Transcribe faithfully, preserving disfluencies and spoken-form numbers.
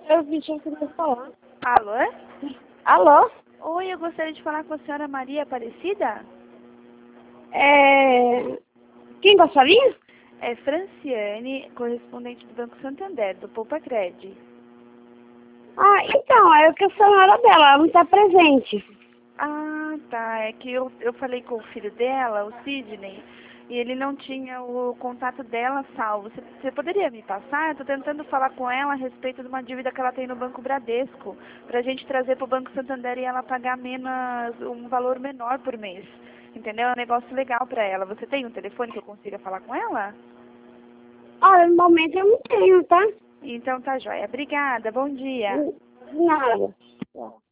Eu vim já queria falar. Alô? Alô? Oi, eu gostaria de falar com a senhora Maria Aparecida? É... Quem gostaria? É Franciane, correspondente do Banco Santander, do Poupa Cred. Ah, então, é que eu sou a senhora dela, ela não está presente. Ah, tá. É que eu, eu falei com o filho dela, o Sidney, e ele não tinha o contato dela salvo. Você, você poderia me passar? Eu tô tentando falar com ela a respeito de uma dívida que ela tem no Banco Bradesco, pra gente trazer pro Banco Santander e ela pagar menos, um valor menor por mês. Entendeu? É um negócio legal pra ela. Você tem um telefone que eu consiga falar com ela? Olha, no momento eu não tenho, tá? Então tá joia. Obrigada, bom dia. De nada.